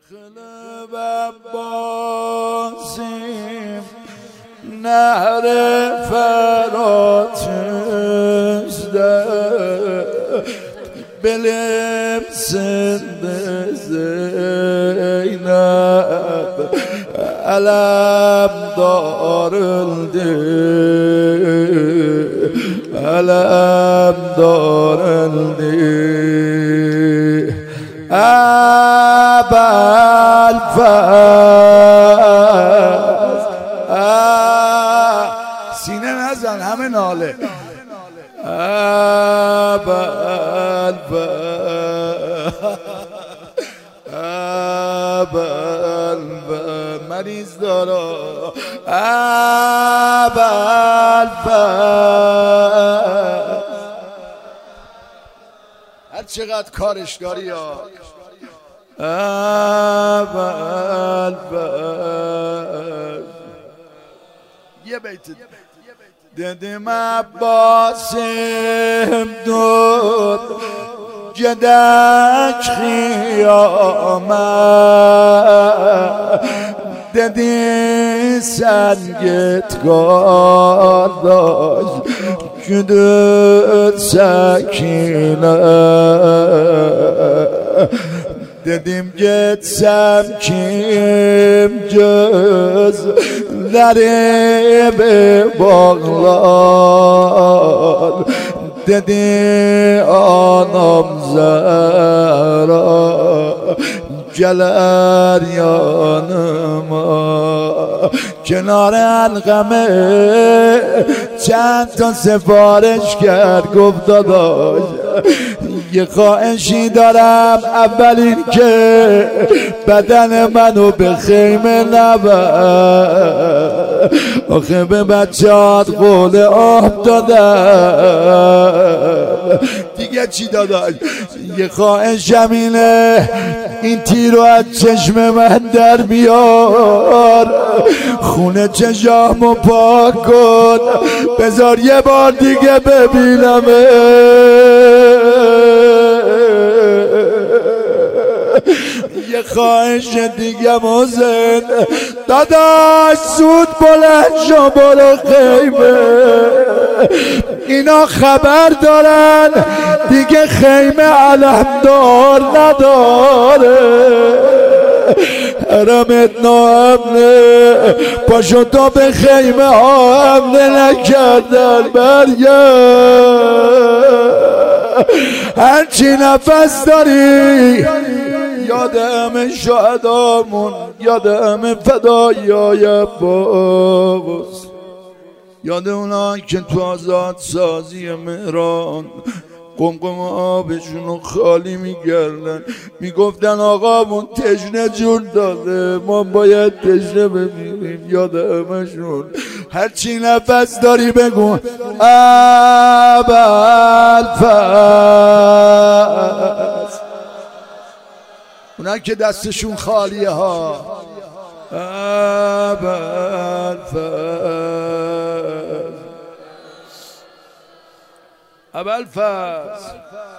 خلب عباسیم نهر فراتشده بلم سند زینب علم دارلدی علم دارلدی ابوالفضل سینه نزن همه ناله ابوالفضل مریض دارا ابوالفضل هر چقدر کارش داری یا ابوالفضل یه بیت دیدم عباسم دود جدک خیامت دیدی سنگت کار داشت جدود سکینه دیدیم گتسم کیم جز لره به باغلان دیدی آنم زهرا گلر یانما کنار القمه چند تا سفارش کرد گفت داداش یه خواهشی دارم اول این که بدن منو به خیمه نبر آخه به بچه‌هات قول آب دادم دیگه چی داداش یه خواهشم اینه این تیر رو از چشم من در بیار خونه چشامو پاک کن بذار یه بار دیگه ببینم یه خواهش دیگه موزن داداش زود بلند شو برو خیمه اینا خبر دارن دیگه خیمه علمدار نداره حرمت نامنه پاشو تا به خیمه ها حمله نکردن برگرد هرچی نفس داری یاد همه شهدامون یاد همه فدایای عباس یاد اونا که تو آزاد سازی مهران قمقم آبشونو خالی میگردن میگفتن آقامون تشنه جون داده ما باید تشنه بمیریم یاد همشون هرچی نفس داری بگو ابوالفضل اونا که دستشون خالیه ها ابوالفضل